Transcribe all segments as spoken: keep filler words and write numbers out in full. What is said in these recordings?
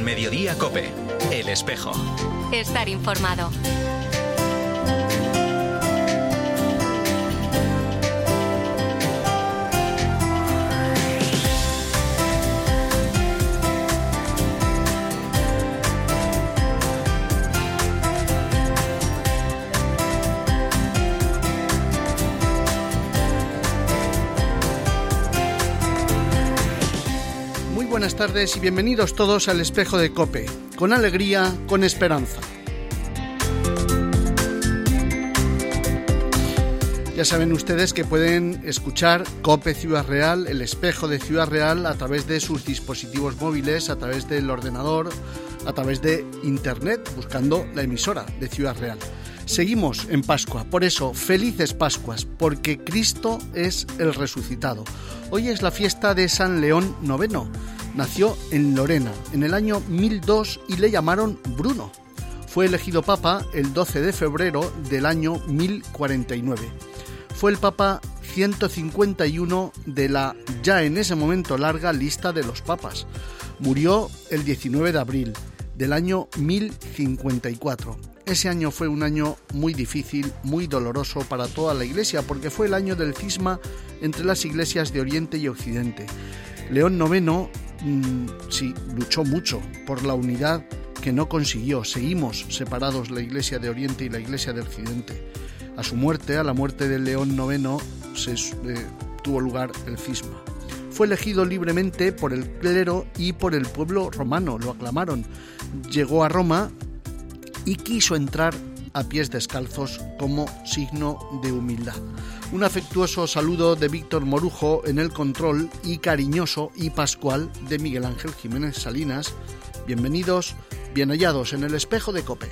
Mediodía COPE. El Espejo. Estar informado. Buenas tardes y bienvenidos todos al Espejo de COPE, con alegría, con esperanza. Ya saben ustedes que pueden escuchar COPE Ciudad Real, el Espejo de Ciudad Real, a través de sus dispositivos móviles, a través del ordenador, a través de internet, buscando la emisora de Ciudad Real. Seguimos en Pascua, por eso, felices Pascuas, porque Cristo es el resucitado. Hoy es la fiesta de San León noveno. Nació en Lorena en el año mil dos y le llamaron Bruno. Fue elegido papa el doce de febrero del año mil cuarenta y nueve. Fue el papa ciento cincuenta y uno de la ya en ese momento larga lista de los papas. Murió el diecinueve de abril del año mil cincuenta y cuatro. Ese año fue un año muy difícil, muy doloroso para toda la Iglesia, porque fue el año del cisma entre las iglesias de Oriente y Occidente. León noveno mmm, sí, luchó mucho por la unidad que no consiguió. Seguimos separados la Iglesia de Oriente y la Iglesia de Occidente. A su muerte, a la muerte de León noveno, se, eh, tuvo lugar el cisma. Fue elegido libremente por el clero y por el pueblo romano, lo aclamaron. Llegó a Roma y quiso entrar a pies descalzos como signo de humildad. Un afectuoso saludo de Víctor Morujo en el control y cariñoso y pascual de Miguel Ángel Jiménez Salinas. Bienvenidos, bien hallados en el Espejo de COPE.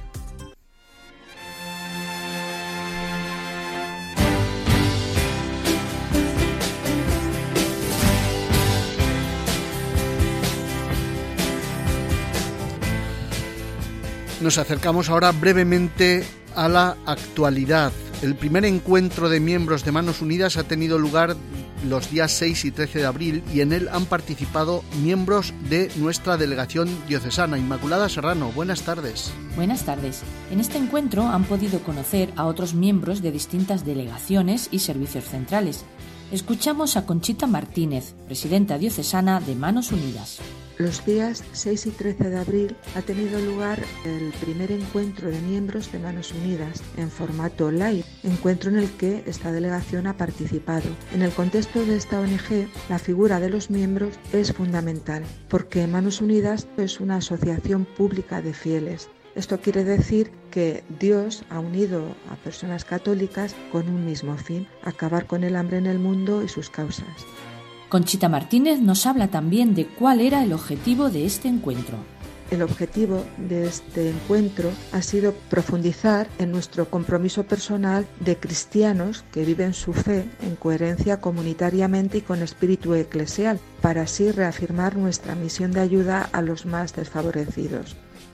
Nos acercamos ahora brevemente a la actualidad. El primer encuentro de miembros de Manos Unidas ha tenido lugar los días seis y trece de abril y en él han participado miembros de nuestra delegación diocesana. Inmaculada Serrano, buenas tardes. Buenas tardes. En este encuentro han podido conocer a otros miembros de distintas delegaciones y servicios centrales. Escuchamos a Conchita Martínez, presidenta diocesana de Manos Unidas. Los días seis y trece de abril ha tenido lugar el primer encuentro de miembros de Manos Unidas en formato live, encuentro en el que esta delegación ha participado. En el contexto de esta O N G, la figura de los miembros es fundamental, porque Manos Unidas es una asociación pública de fieles. Esto quiere decir que Dios ha unido a personas católicas con un mismo fin: acabar con el hambre en el mundo y sus causas. Conchita Martínez nos habla también de cuál era el objetivo de este encuentro. El objetivo de este encuentro ha sido profundizar en nuestro compromiso personal de cristianos que viven su fe en coherencia comunitariamente y con espíritu eclesial, para así reafirmar nuestra misión de ayuda a los más desfavorecidos.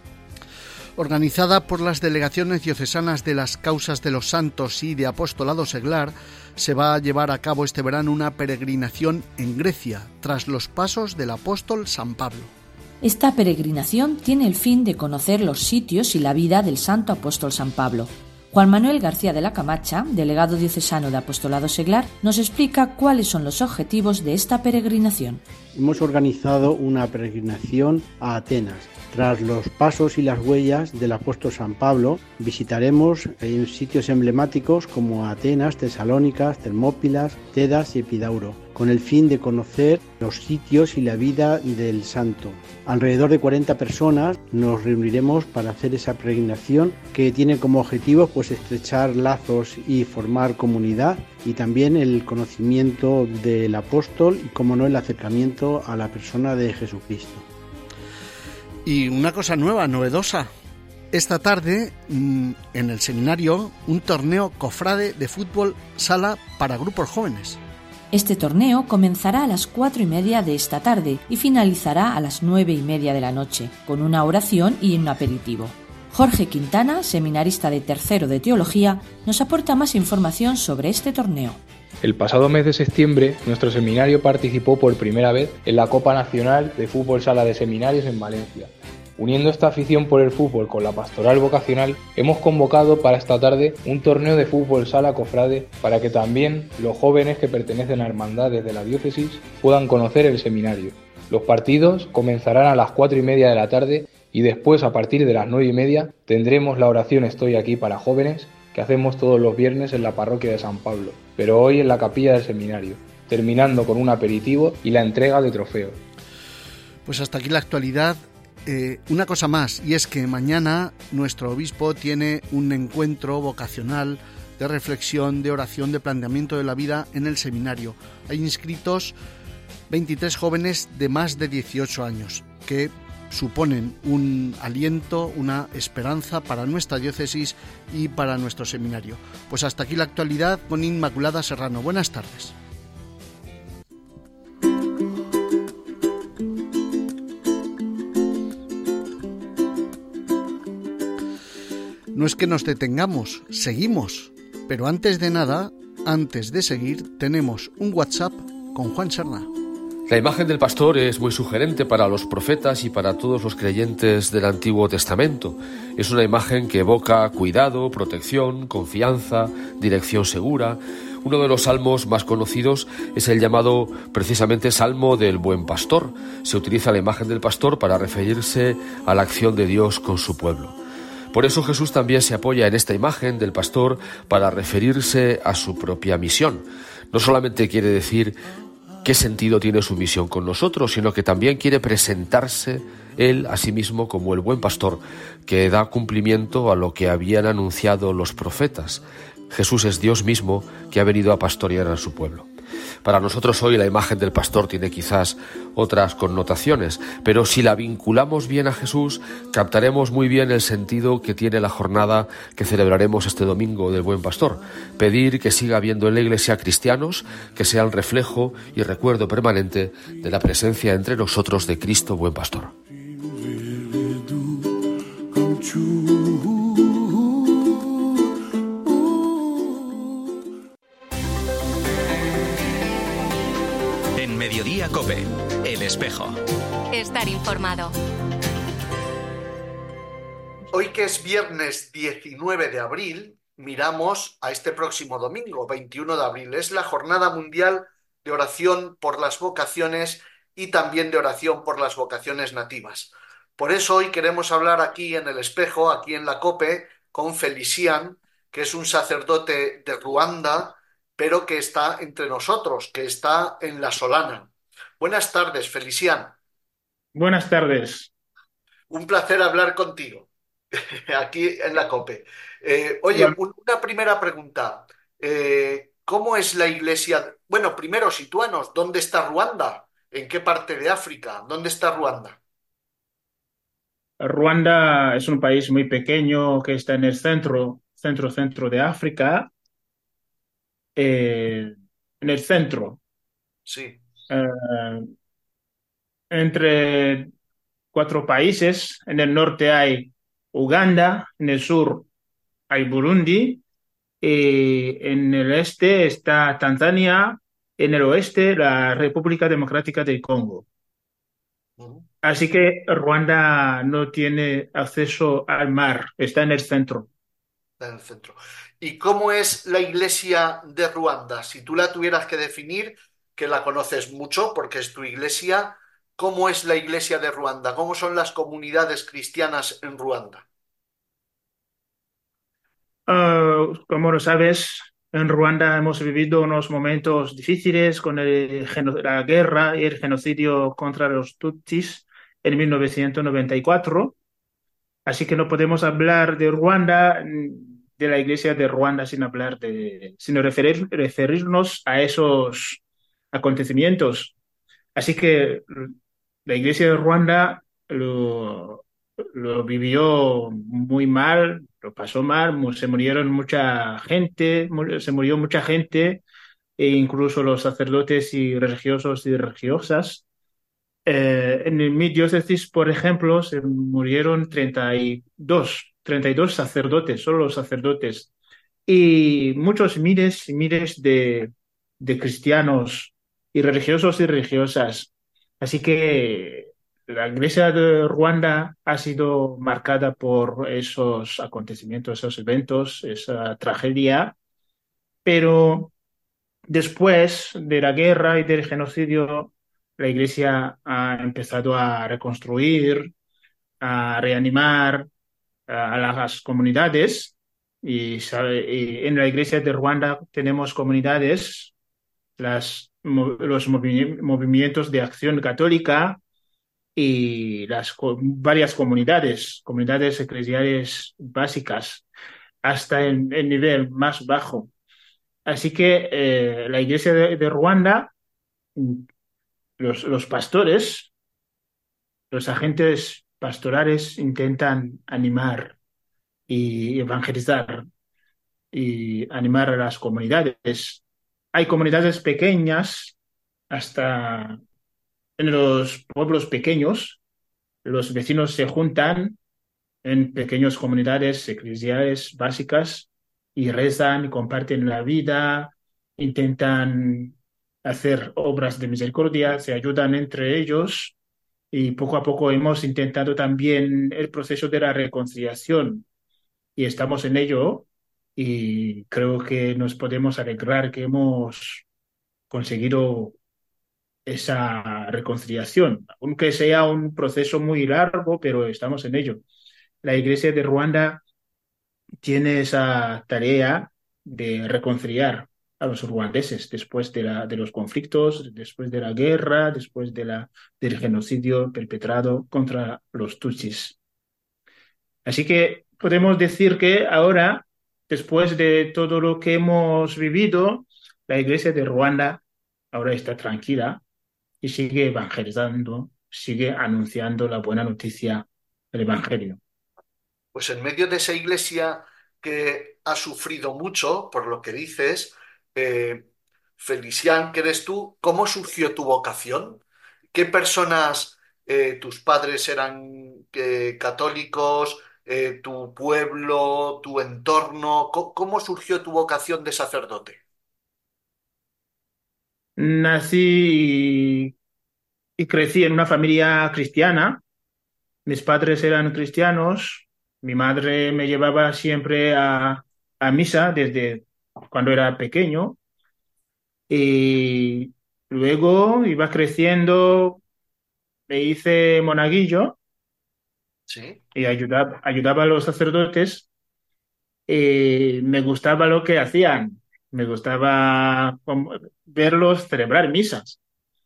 Organizada por las delegaciones diocesanas de las Causas de los Santos y de Apostolado Seglar, se va a llevar a cabo este verano una peregrinación en Grecia, tras los pasos del apóstol San Pablo. Esta peregrinación tiene el fin de conocer los sitios y la vida del santo apóstol San Pablo. Juan Manuel García de la Camacha, delegado diocesano de Apostolado Seglar, nos explica cuáles son los objetivos de esta peregrinación. Hemos organizado una peregrinación a Atenas. Tras los pasos y las huellas del apóstol San Pablo, visitaremos en sitios emblemáticos como Atenas, Tesalónicas, Termópilas, Tedas y Epidauro, con el fin de conocer los sitios y la vida del santo. Alrededor de cuarenta personas nos reuniremos para hacer esa peregrinación, que tiene como objetivo pues estrechar lazos y formar comunidad, y también el conocimiento del apóstol y, como no, el acercamiento a la persona de Jesucristo. Y una cosa nueva, novedosa. Esta tarde, en el seminario, un torneo cofrade de fútbol sala para grupos jóvenes. Este torneo comenzará a las cuatro y media de esta tarde y finalizará a las nueve y media de la noche, con una oración y un aperitivo. Jorge Quintana, seminarista de tercero de Teología, nos aporta más información sobre este torneo. El pasado mes de septiembre, nuestro seminario participó por primera vez en la Copa Nacional de Fútbol Sala de Seminarios en Valencia. Uniendo esta afición por el fútbol con la pastoral vocacional, hemos convocado para esta tarde un torneo de fútbol sala cofrade para que también los jóvenes que pertenecen a hermandades de la diócesis puedan conocer el seminario. Los partidos comenzarán a las cuatro y media de la tarde y después, a partir de las nueve y media, tendremos la oración Estoy aquí para jóvenes que hacemos todos los viernes en la parroquia de San Pablo, pero hoy en la capilla del seminario, terminando con un aperitivo y la entrega de trofeos. Pues hasta aquí la actualidad. Eh, una cosa más, y es que mañana nuestro obispo tiene un encuentro vocacional de reflexión, de oración, de planteamiento de la vida en el seminario. Hay inscritos veintitrés jóvenes de más de dieciocho años que suponen un aliento, una esperanza para nuestra diócesis y para nuestro seminario. Pues hasta aquí la actualidad con Inmaculada Serrano. Buenas tardes. No es que nos detengamos, seguimos. Pero antes de nada, antes de seguir, tenemos un WhatsApp con Juan Serna. La imagen del pastor es muy sugerente para los profetas y para todos los creyentes del Antiguo Testamento. Es una imagen que evoca cuidado, protección, confianza, dirección segura. Uno de los salmos más conocidos es el llamado precisamente Salmo del Buen Pastor. Se utiliza la imagen del pastor para referirse a la acción de Dios con su pueblo. Por eso Jesús también se apoya en esta imagen del pastor para referirse a su propia misión. No solamente quiere decir qué sentido tiene su misión con nosotros, sino que también quiere presentarse él a sí mismo como el buen pastor que da cumplimiento a lo que habían anunciado los profetas. Jesús es Dios mismo que ha venido a pastorear a su pueblo. Para nosotros hoy la imagen del pastor tiene quizás otras connotaciones, pero si la vinculamos bien a Jesús, captaremos muy bien el sentido que tiene la jornada que celebraremos este domingo del Buen Pastor. Pedir que siga habiendo en la Iglesia cristianos que sean reflejo y recuerdo permanente de la presencia entre nosotros de Cristo Buen Pastor. Mediodía COPE, El Espejo. Estar informado. Hoy que es viernes diecinueve de abril, miramos a este próximo domingo, veintiuno de abril. Es la Jornada Mundial de Oración por las Vocaciones y también de oración por las vocaciones nativas. Por eso hoy queremos hablar aquí en El Espejo, aquí en la COPE, con Felician, que es un sacerdote de Ruanda, pero que está entre nosotros, que está en La Solana. Buenas tardes, Felician. Buenas tardes. Un placer hablar contigo, aquí en la COPE. Eh, oye, un, una primera pregunta. Eh, ¿Cómo es la iglesia? Bueno, primero, sitúanos, ¿dónde está Ruanda? ¿En qué parte de África? ¿Dónde está Ruanda? Ruanda es un país muy pequeño que está en el centro, centro, centro de África. Eh, en el centro. Sí. Eh, entre cuatro países. En el norte hay Uganda, en el sur hay Burundi, y en el este está Tanzania, en el oeste la República Democrática del Congo. Uh-huh. Así que Ruanda no tiene acceso al mar, está en el centro. Está en el centro. ¿Y cómo es la iglesia de Ruanda? Si tú la tuvieras que definir, que la conoces mucho porque es tu iglesia, ¿cómo es la iglesia de Ruanda? ¿Cómo son las comunidades cristianas en Ruanda? Uh, como lo sabes, en Ruanda hemos vivido unos momentos difíciles con el, la guerra y el genocidio contra los Tutsis en mil novecientos noventa y cuatro. Así que no podemos hablar de Ruanda, de la iglesia de Ruanda, sin hablar de, sino referir, referirnos a esos acontecimientos. Así que la iglesia de Ruanda lo, lo vivió muy mal, lo pasó mal, se murieron mucha gente, se murió mucha gente, e incluso los sacerdotes y religiosos y religiosas. Eh, en mi diócesis, por ejemplo, se murieron treinta y dos sacerdotes, solo los sacerdotes, y muchos miles y miles de, de cristianos y religiosos y religiosas. Así que la iglesia de Ruanda ha sido marcada por esos acontecimientos, esos eventos, esa tragedia, pero después de la guerra y del genocidio, la iglesia ha empezado a reconstruir, a reanimar a las comunidades y, sabe- y en la iglesia de Ruanda tenemos comunidades, las, mo- los movi- movimientos de acción católica y las co- varias comunidades, comunidades eclesiales básicas, hasta el, el nivel más bajo. Así que eh, la iglesia de, de Ruanda, mm, los, los pastores, los agentes pastorales intentan animar y evangelizar y animar a las comunidades. Hay comunidades pequeñas, hasta en los pueblos pequeños, los vecinos se juntan en pequeñas comunidades eclesiales básicas y rezan y comparten la vida, intentan hacer obras de misericordia, se ayudan entre ellos y poco a poco hemos intentado también el proceso de la reconciliación y estamos en ello y creo que nos podemos alegrar que hemos conseguido esa reconciliación, aunque sea un proceso muy largo, pero estamos en ello. La Iglesia de Ruanda tiene esa tarea de reconciliar a los ruandeses después de, la, de los conflictos, después de la guerra, después de la, del genocidio perpetrado contra los Tutsis. Así que podemos decir que ahora, después de todo lo que hemos vivido, la Iglesia de Ruanda ahora está tranquila y sigue evangelizando, sigue anunciando la buena noticia del Evangelio. Pues en medio de esa iglesia que ha sufrido mucho, por lo que dices, eh, Felicián, que eres tú, ¿cómo surgió tu vocación? ¿Qué personas, eh, tus padres eran eh, católicos, eh, tu pueblo, tu entorno? ¿Cómo, cómo surgió tu vocación de sacerdote? Nací y crecí en una familia cristiana. Mis padres eran cristianos. Mi madre me llevaba siempre a, a misa desde cuando era pequeño. Y luego iba creciendo, me hice monaguillo Sí. y ayudaba, ayudaba a los sacerdotes. Y me gustaba lo que hacían. Me gustaba como verlos celebrar misas.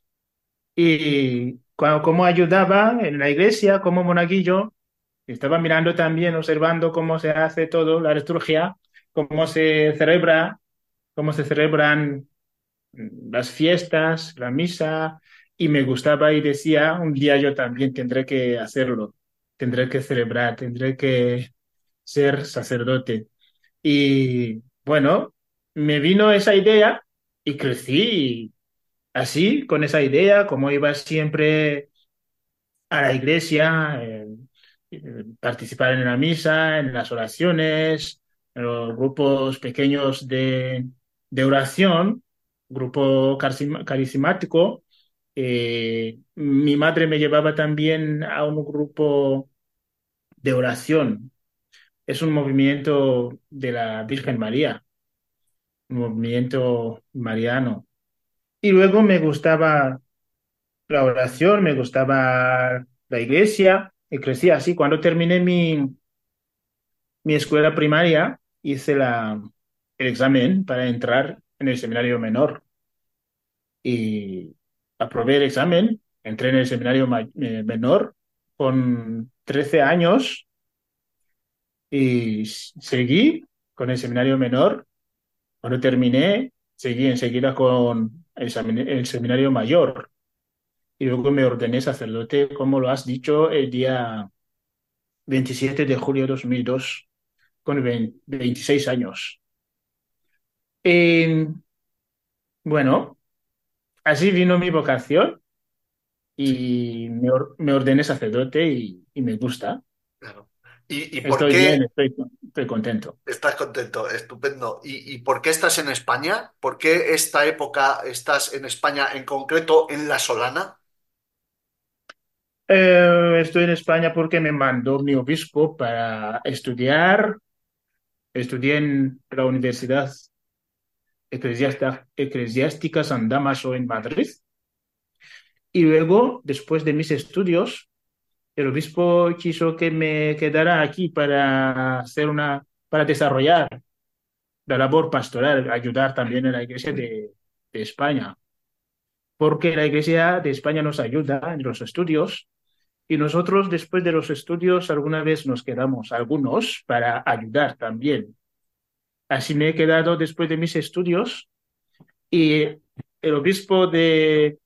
Y cuando, cómo ayudaba en la iglesia como monaguillo, estaba mirando también, observando cómo se hace todo, la liturgia, cómo se celebra, cómo se celebran mm, las fiestas, la misa, y me gustaba y decía, un día yo también tendré que hacerlo, tendré que celebrar, tendré que ser sacerdote. Y bueno, me vino esa idea y crecí así, con esa idea, como iba siempre a la iglesia, eh, eh, participar en la misa, en las oraciones, en los grupos pequeños de, de oración, grupo carisma- carismático. Eh, mi madre me llevaba también a un grupo de oración. Es un movimiento de la Virgen María, un movimiento mariano. Y luego me gustaba la oración, me gustaba la iglesia y crecí así. Cuando terminé mi, mi escuela primaria, hice la, el examen para entrar en el seminario menor y aprobé el examen, entré en el seminario ma- eh, menor con trece años y s- seguí con el seminario menor. Cuando terminé, seguí enseguida con el, examen- el seminario mayor y luego me ordené sacerdote, como lo has dicho, el día veintisiete de julio de dos mil dos, con veinte veintiséis años. Eh, bueno, así vino mi vocación Sí, y me, or- me ordené sacerdote y, y me gusta. claro. ¿Y, y por Estoy bien, qué estoy, estoy contento. estás contento? Estupendo. ¿Y, y por qué estás en España? ¿Por qué esta época estás en España, en concreto en La Solana? Eh, estoy en España porque me mandó mi obispo para estudiar. Estudié en la Universidad Eclesiástica, Eclesiástica San Dámaso en Madrid. Y luego, después de mis estudios, el obispo quiso que me quedara aquí para hacer una, para desarrollar la labor pastoral, ayudar también en la Iglesia de, de España, porque la Iglesia de España nos ayuda en los estudios y nosotros después de los estudios alguna vez nos quedamos, algunos, para ayudar también. Así me he quedado después de mis estudios y el obispo de,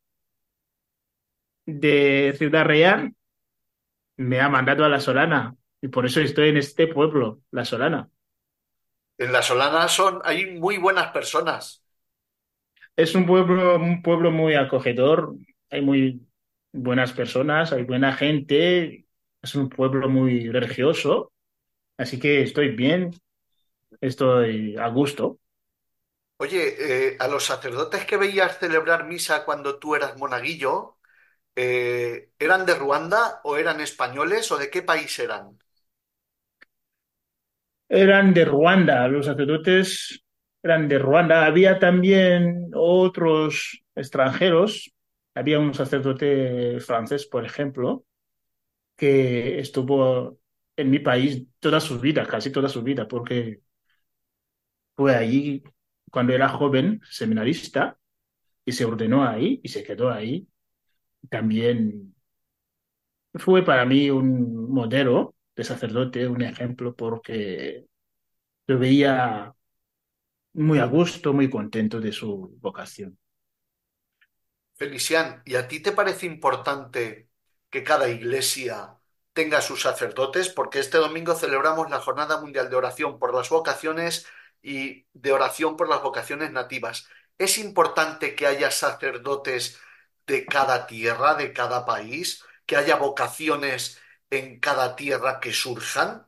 de Ciudad Real me ha mandado a La Solana y por eso estoy en este pueblo, La Solana. En La Solana son, hay muy buenas personas. Es un pueblo, un pueblo muy acogedor, hay muy buenas personas, hay buena gente, es un pueblo muy religioso, así que estoy bien, estoy a gusto. Oye, eh, a los sacerdotes que veías celebrar misa cuando tú eras monaguillo, eh, ¿eran de Ruanda o eran españoles o de qué país eran? Eran de Ruanda, los sacerdotes eran de Ruanda. Había también otros extranjeros, había un sacerdote francés, por ejemplo, que estuvo en mi país toda su vida, casi toda su vida, porque fue allí cuando era joven, seminarista, y se ordenó ahí y se quedó ahí. También fue para mí un modelo de sacerdote, un ejemplo, porque lo veía muy a gusto, muy contento de su vocación. Felician, ¿y a ti te parece importante que cada iglesia tenga sus sacerdotes? Porque este domingo celebramos la Jornada Mundial de Oración por las Vocaciones y de oración por las vocaciones nativas. ¿Es importante que haya sacerdotes de cada tierra, de cada país, que haya vocaciones en cada tierra que surjan?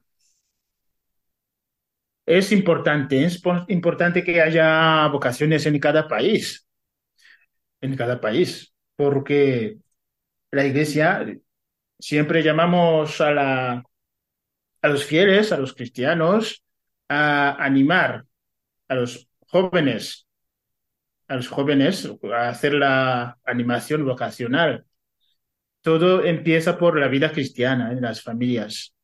Es importante, es po- importante que haya vocaciones en cada país, en cada país, porque la iglesia siempre llamamos a la, a los fieles, a los cristianos, a animar a los jóvenes, a los jóvenes a hacer la animación vocacional. Todo empieza por la vida cristiana en las familias.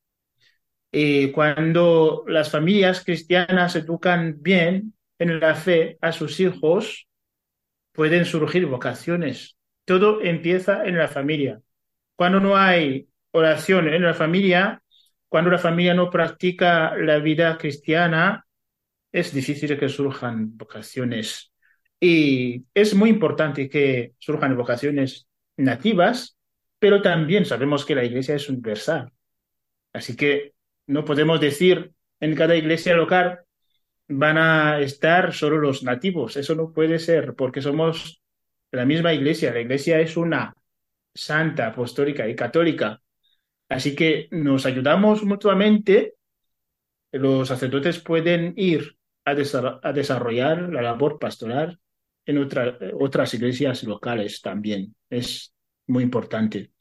Y cuando las familias cristianas educan bien en la fe a sus hijos, pueden surgir vocaciones. Todo empieza en la familia. Cuando no hay oración en la familia, cuando la familia no practica la vida cristiana, es difícil que surjan vocaciones. Y es muy importante que surjan vocaciones nativas, pero también sabemos que la iglesia es universal. Así que no podemos decir en cada iglesia local van a estar solo los nativos. Eso no puede ser, porque somos la misma iglesia. La iglesia es una santa, apostólica y católica. Así que nos ayudamos mutuamente. Los sacerdotes pueden ir a, desa- a desarrollar la labor pastoral en otra- otras iglesias locales también. Es muy importante.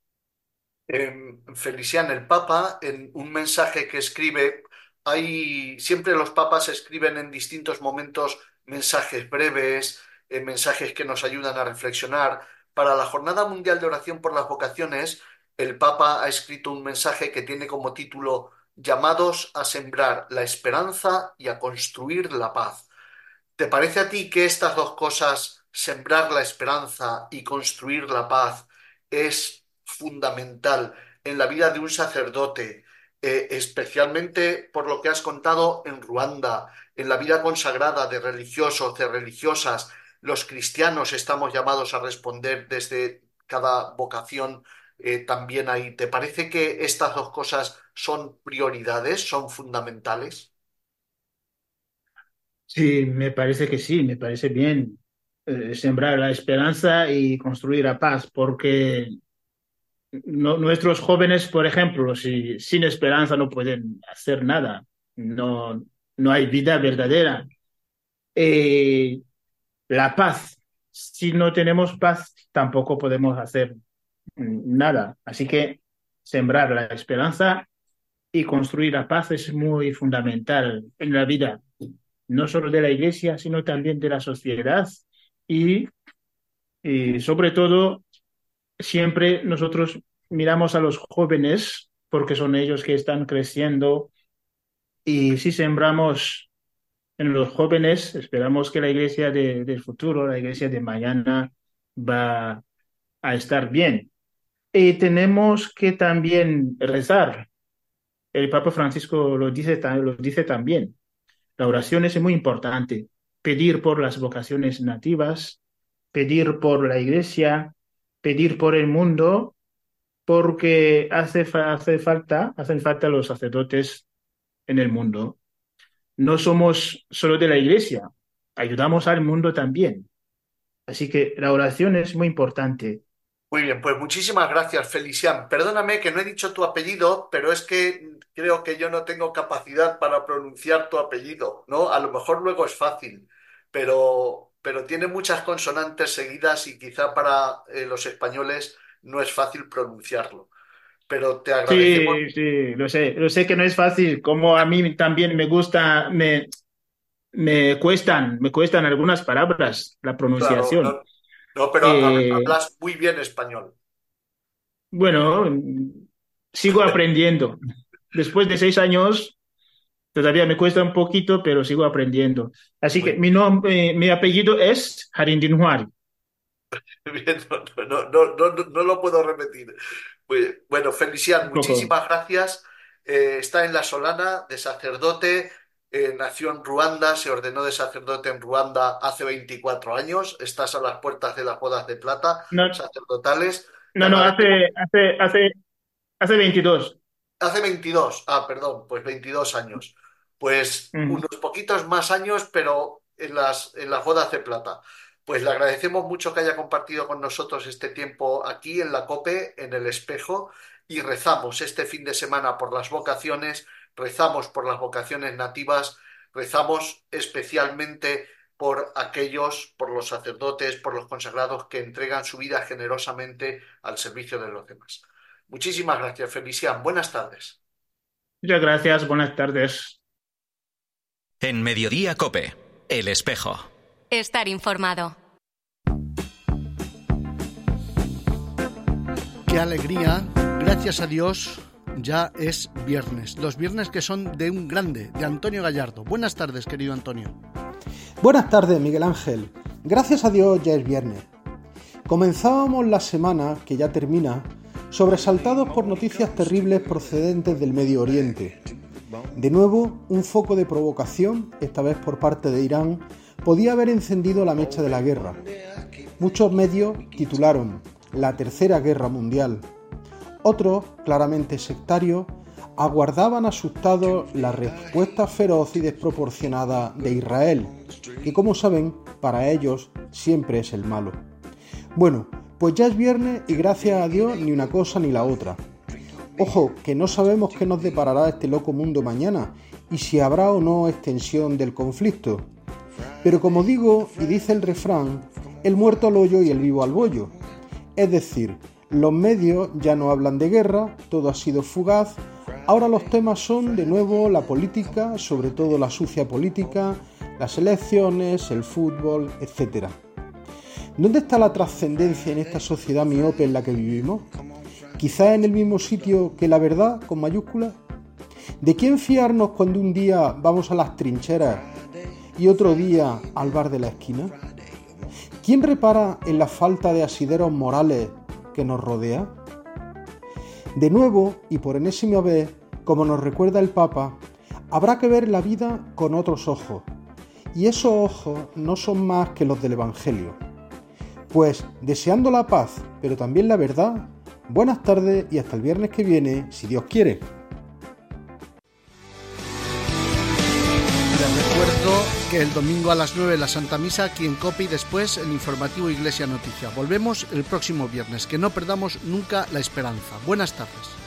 Eh, Felician, el Papa, en un mensaje que escribe, hay, siempre los papas escriben en distintos momentos mensajes breves, eh, mensajes que nos ayudan a reflexionar. Para la Jornada Mundial de Oración por las Vocaciones, el Papa ha escrito un mensaje que tiene como título Llamados a sembrar la esperanza y a construir la paz. ¿Te parece a ti que estas dos cosas, sembrar la esperanza y construir la paz, es fundamental en la vida de un sacerdote, eh, especialmente por lo que has contado en Ruanda, en la vida consagrada de religiosos, de religiosas? Los cristianos estamos llamados a responder desde cada vocación, eh, también ahí. ¿Te parece que estas dos cosas son prioridades, son fundamentales? Sí, me parece que sí, me parece bien eh, sembrar la esperanza y construir la paz, porque no- nuestros jóvenes, por ejemplo, si, sin esperanza no pueden hacer nada, no, no hay vida verdadera. Eh, la paz, si no tenemos paz, tampoco podemos hacer. nada. Así que sembrar la esperanza y construir la paz es muy fundamental en la vida, no solo de la Iglesia, sino también de la sociedad y, y sobre todo, siempre nosotros miramos a los jóvenes porque son ellos que están creciendo y si sembramos en los jóvenes, esperamos que la Iglesia de, del futuro, la Iglesia de mañana, va a estar bien. Y tenemos que también rezar. El Papa Francisco lo dice, lo dice también. La oración es muy importante. Pedir por las vocaciones nativas, pedir por la Iglesia, pedir por el mundo, porque hace, fa- hace falta, hacen falta los sacerdotes en el mundo. No somos solo de la Iglesia, ayudamos al mundo también. Así que la oración es muy importante. Muy bien, pues muchísimas gracias, Felician. Perdóname que no he dicho tu apellido, pero es que creo que yo no tengo capacidad para pronunciar tu apellido, ¿no? A lo mejor luego es fácil, pero, pero tiene muchas consonantes seguidas y quizá para eh, los españoles no es fácil pronunciarlo. Pero te agradecemos. Sí, sí, lo sé, lo sé que no es fácil, como a mí también me gusta, me, me cuestan, me cuestan algunas palabras, la Claro, pronunciación. no, no, pero hab- Eh, hablas muy bien español. bueno, sigo aprendiendo. Después de seis años, todavía me cuesta un poquito, pero sigo aprendiendo. Así que Muy mi nombre, mi apellido es Harindinhuari. bien, no, no, no, no, no, no lo puedo repetir. Pues, bueno, Felician, Un poco. muchísimas gracias. Eh, está en la Solana de sacerdote, eh, nació en Ruanda, se ordenó de sacerdote en Ruanda hace veinticuatro años. Estás a las puertas de las bodas de plata No, sacerdotales. Te no, no, agradecemos. hace, hace, hace, hace veintidós. Hace veintidós, ah, perdón, pues veintidós años. Pues Ujú. unos poquitos más años, pero en las, en las bodas de plata. Pues le agradecemos mucho que haya compartido con nosotros este tiempo aquí en la COPE, en el Espejo, y rezamos este fin de semana por las vocaciones, rezamos por las vocaciones nativas, rezamos especialmente por aquellos, por los sacerdotes, por los consagrados que entregan su vida generosamente al servicio de los demás. Muchísimas gracias, Felician. Buenas tardes. Muchas gracias, buenas tardes. En Mediodía Cope, El Espejo. Estar informado. Qué alegría, gracias a Dios, ya es viernes. Los viernes que son de un grande, de Antonio Gallardo. Buenas tardes, querido Antonio. Buenas tardes, Miguel Ángel. Gracias a Dios ya es viernes. Comenzábamos la semana, que ya termina, sobresaltados por noticias terribles procedentes del Medio Oriente. De nuevo, un foco de provocación, esta vez por parte de Irán, podía haber encendido la mecha de la guerra. Muchos medios titularon la Tercera Guerra Mundial. Otros, claramente sectarios, aguardaban asustados la respuesta feroz y desproporcionada de Israel, que como saben, para ellos siempre es el malo. Bueno, pues ya es viernes y gracias a Dios ni una cosa ni la otra. Ojo, que no sabemos qué nos deparará este loco mundo mañana y si habrá o no extensión del conflicto. Pero como digo y dice el refrán, el muerto al hoyo y el vivo al bollo. Es decir, los medios ya no hablan de guerra, todo ha sido fugaz, ahora los temas son de nuevo la política, sobre todo la sucia política, las elecciones, el fútbol, etcétera. ¿Dónde está la trascendencia en esta sociedad miope en la que vivimos? ¿Quizá en el mismo sitio que la verdad, con mayúsculas? ¿De quién fiarnos cuando un día vamos a las trincheras y otro día al bar de la esquina? ¿Quién repara en la falta de asideros morales que nos rodea? De nuevo, y por enésima vez, como nos recuerda el Papa, habrá que ver la vida con otros ojos, y esos ojos no son más que los del Evangelio. Pues, deseando la paz, pero también la verdad, buenas tardes y hasta el viernes que viene, si Dios quiere. Les recuerdo que el domingo a las nueve la Santa Misa aquí en COPE y después el informativo Iglesia Noticia. Volvemos el próximo viernes. Que no perdamos nunca la esperanza. Buenas tardes.